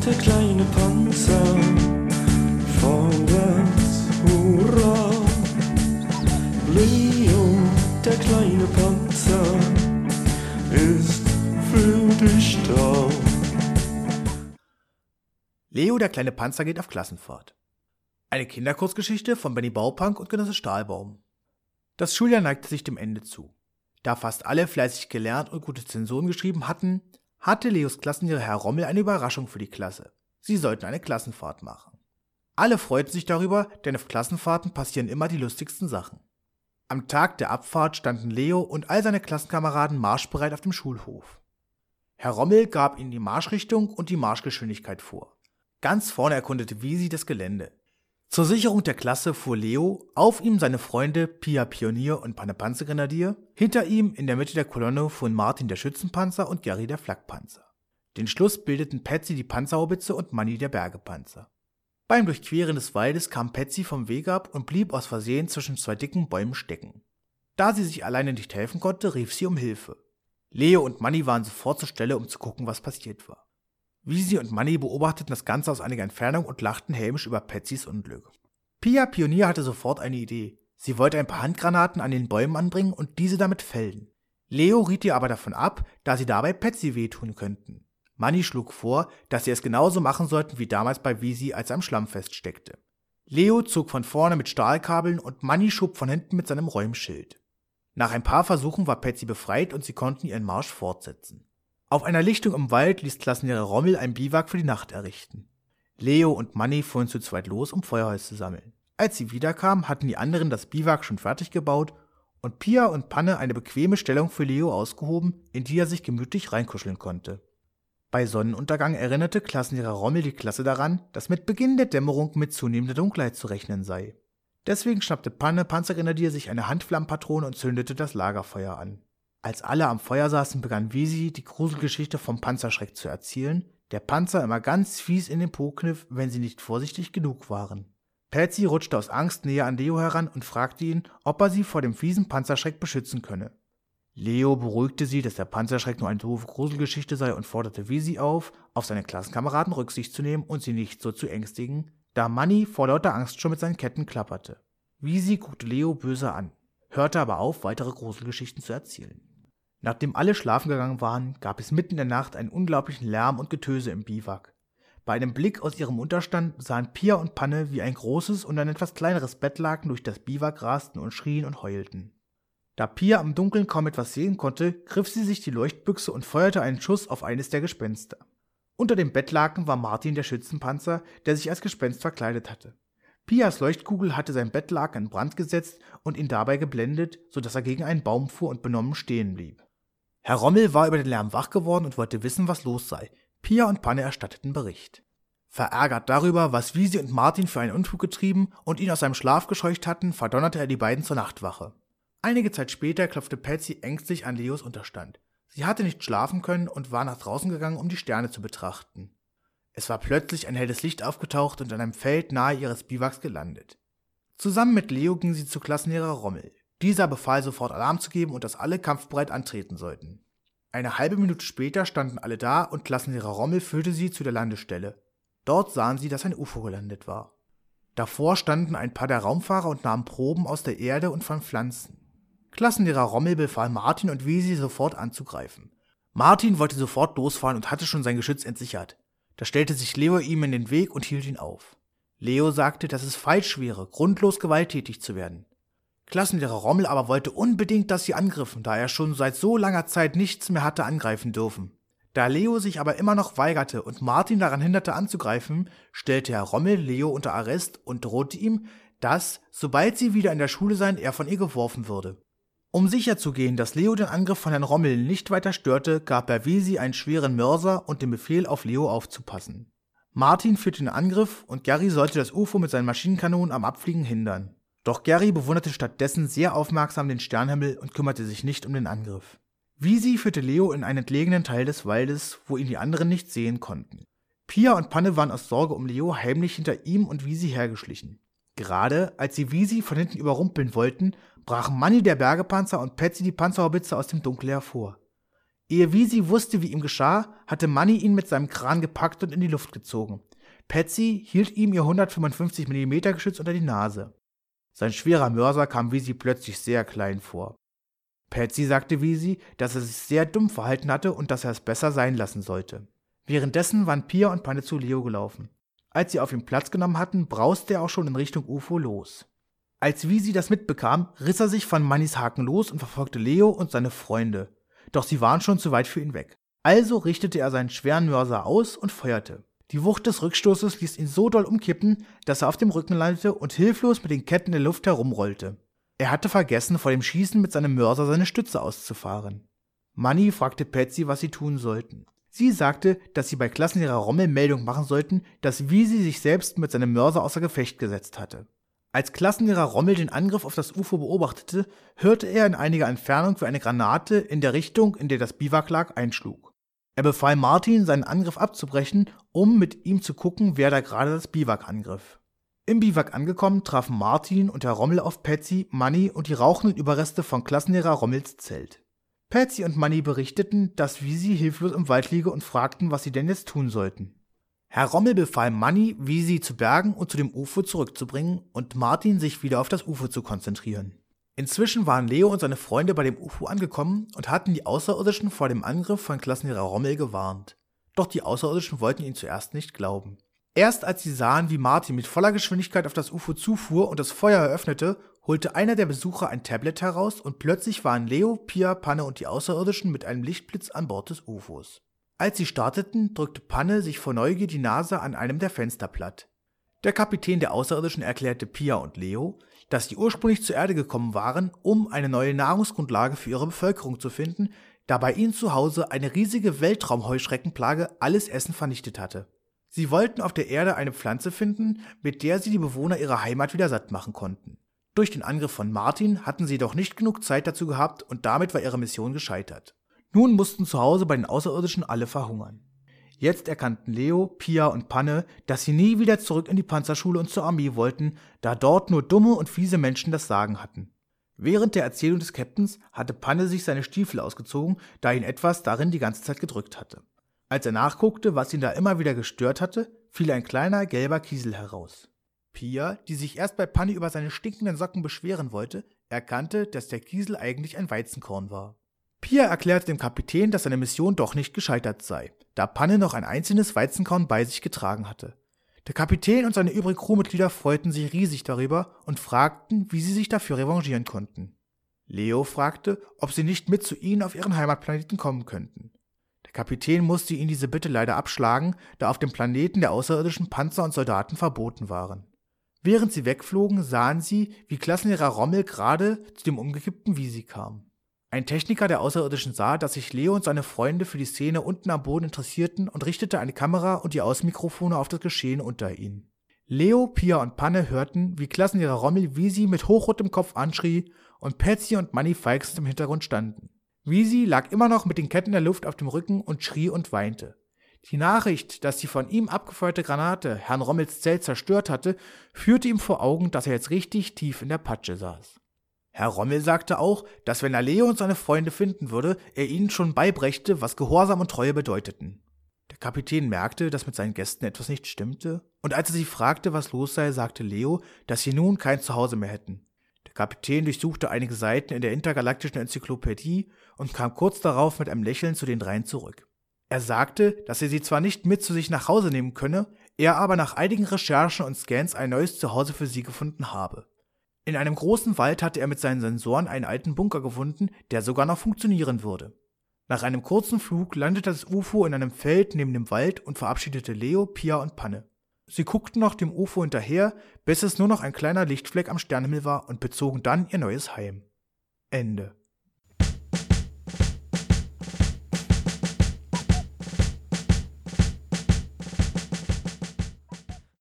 der kleine Panzer, vorwärts, hurra! Leo, der kleine Panzer, ist für dich da. Leo, der kleine Panzer, geht auf Klassenfahrt. Eine Kinderkurzgeschichte von Benny Baupunk und Genosse Stahlbaum. Das Schuljahr neigte sich dem Ende zu. Da fast alle fleißig gelernt und gute Zensuren geschrieben hatten, hatte Leos Klassenlehrer Herr Rommel eine Überraschung für die Klasse. Sie sollten eine Klassenfahrt machen. Alle freuten sich darüber, denn auf Klassenfahrten passieren immer die lustigsten Sachen. Am Tag der Abfahrt standen Leo und all seine Klassenkameraden marschbereit auf dem Schulhof. Herr Rommel gab ihnen die Marschrichtung und die Marschgeschwindigkeit vor. Ganz vorne erkundete Wiesi das Gelände. Zur Sicherung der Klasse fuhr Leo, auf ihm seine Freunde Pia Pionier und Panne Panzergrenadier, hinter ihm in der Mitte der Kolonne fuhren Martin der Schützenpanzer und Gary der Flakpanzer. Den Schluss bildeten Patsy die Panzerhaubitze und Manni der Bergepanzer. Beim Durchqueren des Waldes kam Patsy vom Weg ab und blieb aus Versehen zwischen zwei dicken Bäumen stecken. Da sie sich alleine nicht helfen konnte, rief sie um Hilfe. Leo und Manni waren sofort zur Stelle, um zu gucken, was passiert war. Wiesi und Manni beobachteten das Ganze aus einiger Entfernung und lachten hämisch über Patsys Unglück. Pia Pionier hatte sofort eine Idee. Sie wollte ein paar Handgranaten an den Bäumen anbringen und diese damit fällen. Leo riet ihr aber davon ab, da sie dabei Patsy wehtun könnten. Manni schlug vor, dass sie es genauso machen sollten wie damals bei Wiesi, als er am Schlamm feststeckte. Leo zog von vorne mit Stahlkabeln und Manni schob von hinten mit seinem Räumschild. Nach ein paar Versuchen war Patsy befreit und sie konnten ihren Marsch fortsetzen. Auf einer Lichtung im Wald ließ Klassenlehrer Rommel ein Biwak für die Nacht errichten. Leo und Manni fuhren zu zweit los, um Feuerholz zu sammeln. Als sie wiederkamen, hatten die anderen das Biwak schon fertig gebaut und Pia und Panne eine bequeme Stellung für Leo ausgehoben, in die er sich gemütlich reinkuscheln konnte. Bei Sonnenuntergang erinnerte Klassenlehrer Rommel die Klasse daran, dass mit Beginn der Dämmerung mit zunehmender Dunkelheit zu rechnen sei. Deswegen schnappte Panne Panzergrenadier sich eine Handflammenpatrone und zündete das Lagerfeuer an. Als alle am Feuer saßen, begann Wiesi die Gruselgeschichte vom Panzerschreck zu erzählen, der Panzer immer ganz fies in den Po kniff, wenn sie nicht vorsichtig genug waren. Patsy rutschte aus Angst näher an Leo heran und fragte ihn, ob er sie vor dem fiesen Panzerschreck beschützen könne. Leo beruhigte sie, dass der Panzerschreck nur eine doofe Gruselgeschichte sei und forderte Wiesi auf seine Klassenkameraden Rücksicht zu nehmen und sie nicht so zu ängstigen, da Manni vor lauter Angst schon mit seinen Ketten klapperte. Wiesi guckte Leo böse an, hörte aber auf, weitere Gruselgeschichten zu erzählen. Nachdem alle schlafen gegangen waren, gab es mitten in der Nacht einen unglaublichen Lärm und Getöse im Biwak. Bei einem Blick aus ihrem Unterstand sahen Pia und Panne, wie ein großes und ein etwas kleineres Bettlaken durch das Biwak rasten und schrien und heulten. Da Pia im Dunkeln kaum etwas sehen konnte, griff sie sich die Leuchtbüchse und feuerte einen Schuss auf eines der Gespenster. Unter dem Bettlaken war Martin der Schützenpanzer, der sich als Gespenst verkleidet hatte. Pias Leuchtkugel hatte sein Bettlaken in Brand gesetzt und ihn dabei geblendet, sodass er gegen einen Baum fuhr und benommen stehen blieb. Herr Rommel war über den Lärm wach geworden und wollte wissen, was los sei. Pia und Panne erstatteten Bericht. Verärgert darüber, was Wiesi und Martin für einen Unfug getrieben und ihn aus seinem Schlaf gescheucht hatten, verdonnerte er die beiden zur Nachtwache. Einige Zeit später klopfte Patsy ängstlich an Leos Unterstand. Sie hatte nicht schlafen können und war nach draußen gegangen, um die Sterne zu betrachten. Es war plötzlich ein helles Licht aufgetaucht und an einem Feld nahe ihres Biwaks gelandet. Zusammen mit Leo ging sie zu Klassenlehrer Rommel. Dieser befahl sofort Alarm zu geben und dass alle kampfbereit antreten sollten. Eine halbe Minute später standen alle da und Klassenlehrer Rommel führte sie zu der Landestelle. Dort sahen sie, dass ein UFO gelandet war. Davor standen ein paar der Raumfahrer und nahmen Proben aus der Erde und von Pflanzen. Klassenlehrer Rommel befahl Martin und Wiesi sofort anzugreifen. Martin wollte sofort losfahren und hatte schon sein Geschütz entsichert. Da stellte sich Leo ihm in den Weg und hielt ihn auf. Leo sagte, dass es falsch wäre, grundlos gewalttätig zu werden. Klassenlehrer Rommel aber wollte unbedingt, dass sie angriffen, da er schon seit so langer Zeit nichts mehr hatte angreifen dürfen. Da Leo sich aber immer noch weigerte und Martin daran hinderte anzugreifen, stellte Herr Rommel Leo unter Arrest und drohte ihm, dass, sobald sie wieder in der Schule seien, er von ihr geworfen würde. Um sicherzugehen, dass Leo den Angriff von Herrn Rommel nicht weiter störte, gab er Wiesi einen schweren Mörser und den Befehl, auf Leo aufzupassen. Martin führte den Angriff und Gary sollte das UFO mit seinen Maschinenkanonen am Abfliegen hindern. Doch Gary bewunderte stattdessen sehr aufmerksam den Sternenhimmel und kümmerte sich nicht um den Angriff. Wiesi führte Leo in einen entlegenen Teil des Waldes, wo ihn die anderen nicht sehen konnten. Pia und Panne waren aus Sorge um Leo heimlich hinter ihm und Wiesi hergeschlichen. Gerade als sie Wiesi von hinten überrumpeln wollten, brachen Manni der Bergepanzer und Patsy die Panzerhaubitze aus dem Dunkel hervor. Ehe Wheezy wusste, wie ihm geschah, hatte Manny ihn mit seinem Kran gepackt und in die Luft gezogen. Patsy hielt ihm ihr 155 mm Geschütz unter die Nase. Sein schwerer Mörser kam Wheezy plötzlich sehr klein vor. Patsy sagte Wheezy, dass er sich sehr dumm verhalten hatte und dass er es besser sein lassen sollte. Währenddessen waren Pia und Panne zu Leo gelaufen. Als sie auf ihm Platz genommen hatten, brauste er auch schon in Richtung UFO los. Als Wheezy das mitbekam, riss er sich von Mannys Haken los und verfolgte Leo und seine Freunde. Doch sie waren schon zu weit für ihn weg. Also richtete er seinen schweren Mörser aus und feuerte. Die Wucht des Rückstoßes ließ ihn so doll umkippen, dass er auf dem Rücken landete und hilflos mit den Ketten in der Luft herumrollte. Er hatte vergessen, vor dem Schießen mit seinem Mörser seine Stütze auszufahren. Manny fragte Patsy, was sie tun sollten. Sie sagte, dass sie bei Klassenlehrer Rommel Meldung machen sollten, dass Wheezy sich selbst mit seinem Mörser außer Gefecht gesetzt hatte. Als Klassenlehrer Rommel den Angriff auf das UFO beobachtete, hörte er in einiger Entfernung, wie eine Granate in der Richtung, in der das Biwak lag, einschlug. Er befahl Martin, seinen Angriff abzubrechen, um mit ihm zu gucken, wer da gerade das Biwak angriff. Im Biwak angekommen, trafen Martin und Herr Rommel auf Patsy, Manny und die rauchenden Überreste von Klassenlehrer Rommels Zelt. Patsy und Manny berichteten, dass Wheezy hilflos im Wald liege und fragten, was sie denn jetzt tun sollten. Herr Rommel befahl Manny, Wheezy zu bergen und zu dem UFO zurückzubringen und Martin, sich wieder auf das UFO zu konzentrieren. Inzwischen waren Leo und seine Freunde bei dem UFO angekommen und hatten die Außerirdischen vor dem Angriff von Klassenlehrer Rommel gewarnt. Doch die Außerirdischen wollten ihnen zuerst nicht glauben. Erst als sie sahen, wie Martin mit voller Geschwindigkeit auf das UFO zufuhr und das Feuer eröffnete, holte einer der Besucher ein Tablet heraus und plötzlich waren Leo, Pia, Panne und die Außerirdischen mit einem Lichtblitz an Bord des UFOs. Als sie starteten, drückte Panne sich vor Neugier die Nase an einem der Fenster platt. Der Kapitän der Außerirdischen erklärte Pia und Leo, dass sie ursprünglich zur Erde gekommen waren, um eine neue Nahrungsgrundlage für ihre Bevölkerung zu finden, da bei ihnen zu Hause eine riesige Weltraumheuschreckenplage alles Essen vernichtet hatte. Sie wollten auf der Erde eine Pflanze finden, mit der sie die Bewohner ihrer Heimat wieder satt machen konnten. Durch den Angriff von Martin hatten sie jedoch nicht genug Zeit dazu gehabt und damit war ihre Mission gescheitert. Nun mussten zu Hause bei den Außerirdischen alle verhungern. Jetzt erkannten Leo, Pia und Panne, dass sie nie wieder zurück in die Panzerschule und zur Armee wollten, da dort nur dumme und fiese Menschen das Sagen hatten. Während der Erzählung des Captains hatte Panne sich seine Stiefel ausgezogen, da ihn etwas darin die ganze Zeit gedrückt hatte. Als er nachguckte, was ihn da immer wieder gestört hatte, fiel ein kleiner gelber Kiesel heraus. Pia, die sich erst bei Panne über seine stinkenden Socken beschweren wollte, erkannte, dass der Kiesel eigentlich ein Weizenkorn war. Pia erklärte dem Kapitän, dass seine Mission doch nicht gescheitert sei, da Panne noch ein einzelnes Weizenkorn bei sich getragen hatte. Der Kapitän und seine übrigen Crewmitglieder freuten sich riesig darüber und fragten, wie sie sich dafür revanchieren konnten. Leo fragte, ob sie nicht mit zu ihnen auf ihren Heimatplaneten kommen könnten. Der Kapitän musste ihnen diese Bitte leider abschlagen, da auf dem Planeten der Außerirdischen Panzer und Soldaten verboten waren. Während sie wegflogen, sahen sie, wie Klassenlehrer Rommel gerade zu dem umgekippten Wheezy kam. Ein Techniker der Außerirdischen sah, dass sich Leo und seine Freunde für die Szene unten am Boden interessierten und richtete eine Kamera und die Außenmikrofone auf das Geschehen unter ihnen. Leo, Pia und Panne hörten, wie Klassenlehrer Rommel Wheezy mit hochrotem Kopf anschrie und Patsy und Manny feixend im Hintergrund standen. Wheezy lag immer noch mit den Ketten in der Luft auf dem Rücken und schrie und weinte. Die Nachricht, dass die von ihm abgefeuerte Granate Herrn Rommels Zelt zerstört hatte, führte ihm vor Augen, dass er jetzt richtig tief in der Patsche saß. Herr Rommel sagte auch, dass wenn er Leo und seine Freunde finden würde, er ihnen schon beibrächte, was Gehorsam und Treue bedeuteten. Der Kapitän merkte, dass mit seinen Gästen etwas nicht stimmte, und als er sie fragte, was los sei, sagte Leo, dass sie nun kein Zuhause mehr hätten. Der Kapitän durchsuchte einige Seiten in der intergalaktischen Enzyklopädie und kam kurz darauf mit einem Lächeln zu den dreien zurück. Er sagte, dass er sie zwar nicht mit zu sich nach Hause nehmen könne, er aber nach einigen Recherchen und Scans ein neues Zuhause für sie gefunden habe. In einem großen Wald hatte er mit seinen Sensoren einen alten Bunker gefunden, der sogar noch funktionieren würde. Nach einem kurzen Flug landete das UFO in einem Feld neben dem Wald und verabschiedete Leo, Pia und Panne. Sie guckten noch dem UFO hinterher, bis es nur noch ein kleiner Lichtfleck am Sternenhimmel war und bezogen dann ihr neues Heim. Ende.